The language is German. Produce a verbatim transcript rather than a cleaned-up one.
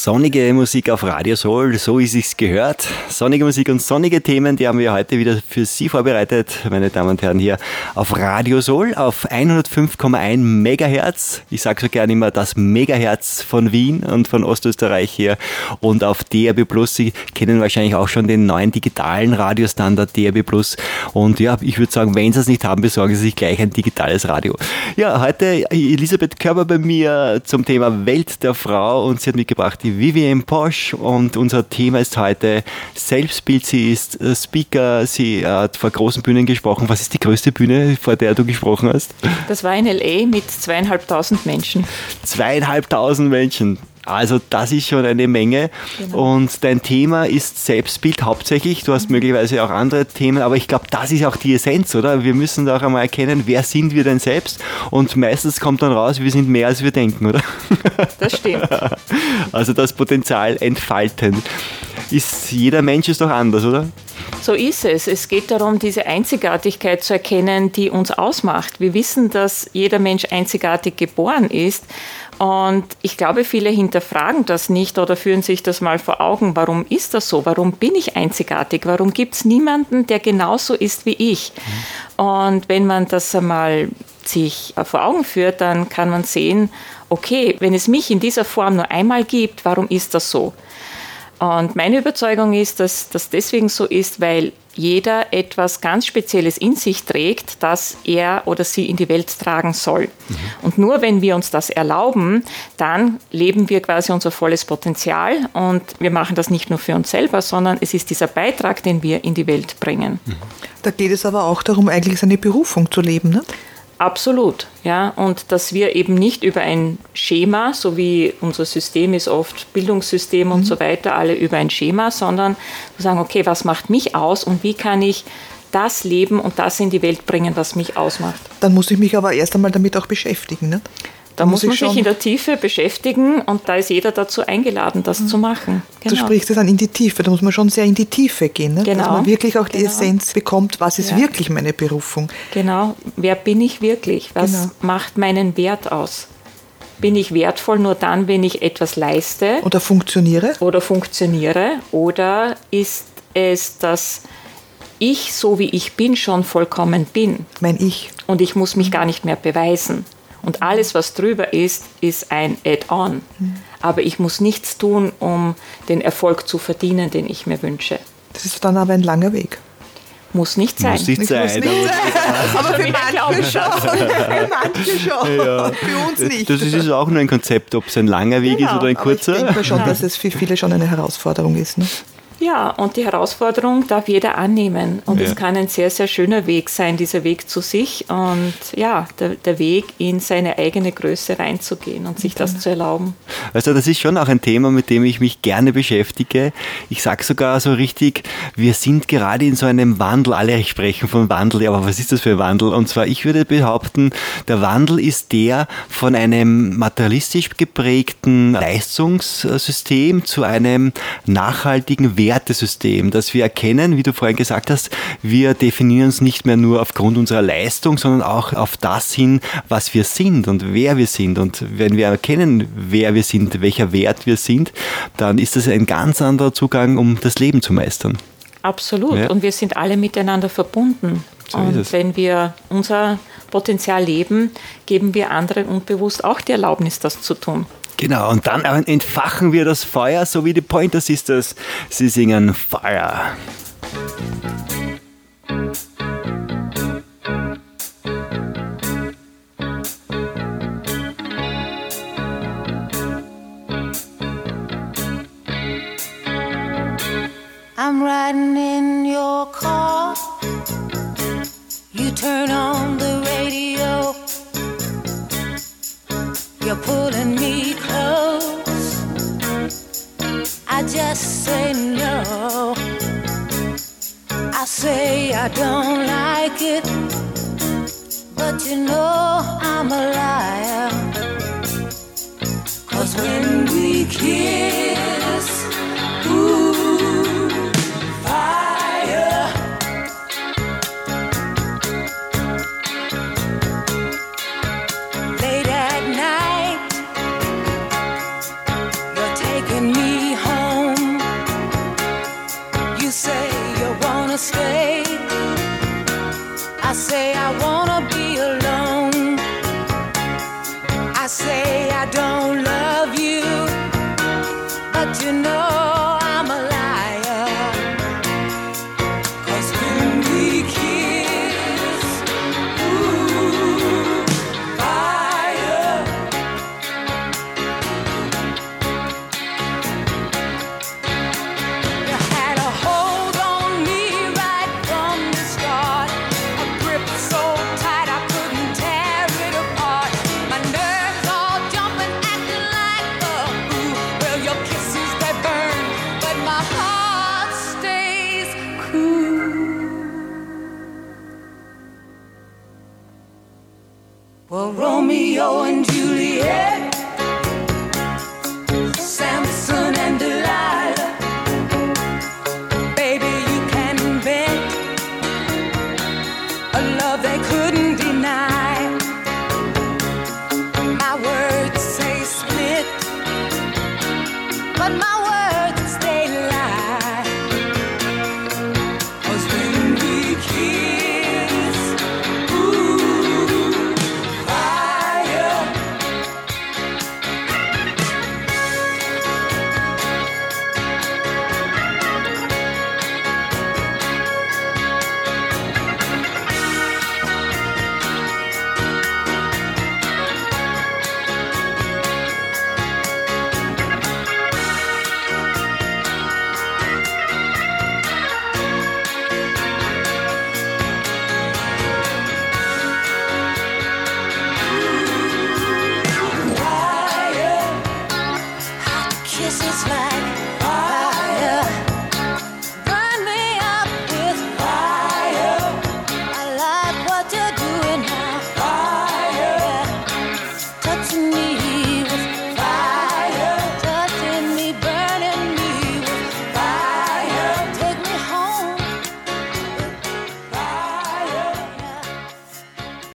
Sonnige Musik auf Radio Soul, so ist es gehört. Sonnige Musik und sonnige Themen, die haben wir heute wieder für Sie vorbereitet, meine Damen und Herren, hier auf Radio Soul auf hundertfünf Komma eins Megahertz. Ich sage so gerne immer das Megahertz von Wien und von Ostösterreich hier. Und auf D A B Plus, Sie kennen wahrscheinlich auch schon den neuen digitalen Radiostandard D A B Plus. Und ja, ich würde sagen, wenn Sie es nicht haben, besorgen Sie sich gleich ein digitales Radio. Ja, heute Elisabeth Körber bei mir zum Thema Welt der Frau und sie hat mitgebracht die Vivienne Posch und unser Thema ist heute Selbstbild. Sie ist Speaker, sie hat vor großen Bühnen gesprochen. Was ist die größte Bühne, vor der du gesprochen hast? Das war in L A mit zweieinhalbtausend Menschen. Zweieinhalbtausend Menschen. Also das ist schon eine Menge. Genau. Und dein Thema ist Selbstbild hauptsächlich. Du hast mhm. möglicherweise auch andere Themen, aber ich glaube, das ist auch die Essenz, oder? Wir müssen da auch einmal erkennen, wer sind wir denn selbst? Und meistens kommt dann raus, wir sind mehr als wir denken, oder? Das stimmt. Also das Potenzial entfalten. Ist, jeder Mensch ist doch anders, oder? So ist es. Es geht darum, diese Einzigartigkeit zu erkennen, die uns ausmacht. Wir wissen, dass jeder Mensch einzigartig geboren ist. Und ich glaube, viele hinterfragen das nicht oder führen sich das mal vor Augen. Warum ist das so? Warum bin ich einzigartig? Warum gibt es niemanden, der genauso ist wie ich? Mhm. Und wenn man das einmal sich vor Augen führt, dann kann man sehen, okay, wenn es mich in dieser Form nur einmal gibt, warum ist das so? Und meine Überzeugung ist, dass das deswegen so ist, weil jeder etwas ganz Spezielles in sich trägt, das er oder sie in die Welt tragen soll. Mhm. Und nur wenn wir uns das erlauben, dann leben wir quasi unser volles Potenzial und wir machen das nicht nur für uns selber, sondern es ist dieser Beitrag, den wir in die Welt bringen. Mhm. Da geht es aber auch darum, eigentlich seine Berufung zu leben, ne? Absolut, ja, und dass wir eben nicht über ein Schema, so wie unser System ist oft, Bildungssystem und mhm. so weiter, alle über ein Schema, sondern sagen, okay, was macht mich aus und wie kann ich das leben und das in die Welt bringen, was mich ausmacht. Dann muss ich mich aber erst einmal damit auch beschäftigen, ne? Da muss, muss man sich in der Tiefe beschäftigen und da ist jeder dazu eingeladen, das mhm. zu machen. Genau. Du sprichst es dann in die Tiefe, da muss man schon sehr in die Tiefe gehen, ne? Genau. Dass man wirklich auch die genau. Essenz bekommt, was ist ja. wirklich meine Berufung. Genau, wer bin ich wirklich? Was genau. macht meinen Wert aus? Bin ich wertvoll nur dann, wenn ich etwas leiste? Oder funktioniere? Oder funktioniere? Oder ist es, dass ich, so wie ich bin, schon vollkommen bin? Mein Ich. Und ich muss mich gar nicht mehr beweisen. Und alles, was drüber ist, ist ein Add-on. Mhm. Aber ich muss nichts tun, um den Erfolg zu verdienen, den ich mir wünsche. Das ist dann aber ein langer Weg. Muss nicht sein. Muss nicht sein. Muss nicht sein. Aber für manche schon. Für manche schon. Ja. Für uns nicht. Das ist auch nur ein Konzept, ob es ein langer Weg genau. ist oder ein kurzer. Aber ich denke mir schon, dass es für viele schon eine Herausforderung ist. Ne? Ja, und die Herausforderung darf jeder annehmen. Und ja. es kann ein sehr, sehr schöner Weg sein, dieser Weg zu sich. Und ja, der, der Weg in seine eigene Größe reinzugehen und sich das zu erlauben. Also das ist schon auch ein Thema, mit dem ich mich gerne beschäftige. Ich sage sogar so richtig, wir sind gerade in so einem Wandel. Alle sprechen von Wandel, aber was ist das für ein Wandel? Und zwar, ich würde behaupten, der Wandel ist der von einem materialistisch geprägten Leistungssystem zu einem nachhaltigen Wert Wertesystem, dass wir erkennen, wie du vorhin gesagt hast, wir definieren uns nicht mehr nur aufgrund unserer Leistung, sondern auch auf das hin, was wir sind und wer wir sind. Und wenn wir erkennen, wer wir sind, welcher Wert wir sind, dann ist das ein ganz anderer Zugang, um das Leben zu meistern. Absolut. Ja. Und wir sind alle miteinander verbunden. So und wenn wir unser Potenzial leben, geben wir anderen unbewusst auch die Erlaubnis, das zu tun. Genau, und dann entfachen wir das Feuer, so wie die Pointer Sisters. Sie singen Fire. I'm riding in your car. You turn on the radio. You're pulling me close. I just say no. I say I don't like it, but you know I'm a liar. 'Cause when we kiss, ooh, fire. Late at night, you're taking me I say I wanna be alone. I say I don't love you, but you know I'm a liar. 'Cause when we kiss, ooh, fire. You had a hold on me right from the start, a grip so tight I couldn't tear it apart. My nerves all jumping, acting like a fool. Well, your kisses they burn, but my heart stays cool. Well, Romeo and Juliet, Samson and Delilah. Baby, you can invent a love they couldn't deny. My words say split, but my words they lie. 'Cause when we kiss, ooh, fire. Fire. Hot kisses fly.